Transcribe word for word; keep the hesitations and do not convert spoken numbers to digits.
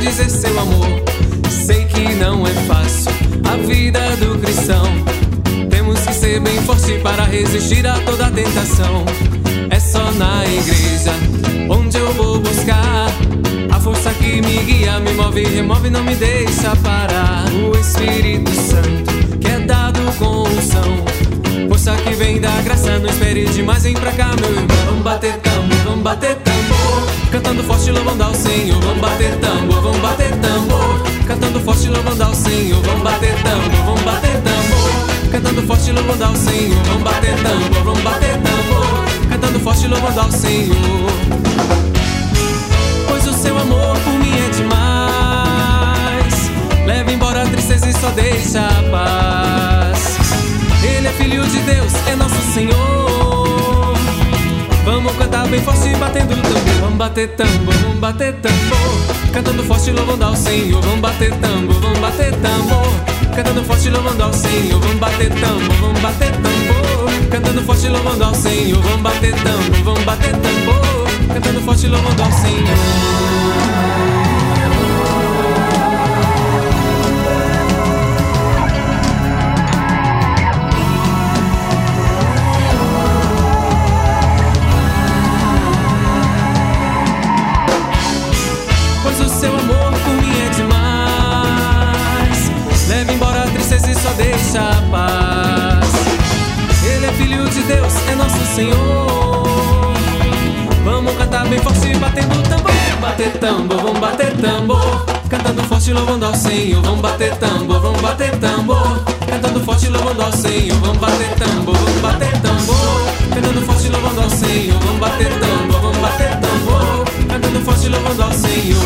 dizer seu amor. Sei que não é fácil a vida do cristão. Temos que ser bem forte para resistir a toda tentação. É só na igreja onde eu vou buscar a força que me guia, me move e remove, não me deixa parar. O Espírito Santo que é dado com unção, força que vem da graça, não espere demais, vem pra cá meu irmão. Vamos bater tambor, vamos bater tambor, cantando forte louvando ao Senhor. Vamos bater tambor, vamos bater tambor, cantando forte louvando ao Senhor. Vamos bater tambor, vamos bater tambor, cantando forte louvando ao Senhor. Vamos bater tambor, vamos bater tambor, cantando forte louvando ao Senhor. Pois o seu amor por mim é demais, leva embora a tristeza e só deixa a paz. Ele é Filho de Deus, é nosso Senhor. Vamos cantar bem forte batendo tambor. Vamos bater tambor, vamos bater tambor, cantando forte louvando ao Senhor. Vamos bater tambor, vamos bater tambor, cantando forte louvando ao Senhor. Vamos bater tambor, vamos bater tambor, cantando forte louvando ao Senhor. Vamos bater tambor, vamos bater tambor, cantando forte louvando ao Senhor. Seu amor por mim é demais, leva embora a tristeza e só deixa a paz. Ele é Filho de Deus, é nosso Senhor. Vamos cantar bem forte batendo tambor. Vamos bater tambor, vamos bater tambor, cantando forte louvando ao Senhor. Vamos bater tambor, vamos bater tambor, cantando forte louvando ao Senhor. Vamos bater tambor, vamos bater tambor, cantando forte louvando ao Senhor. Vamos bater tambor, vamos bater tambor, cantando forte louvando ao Senhor.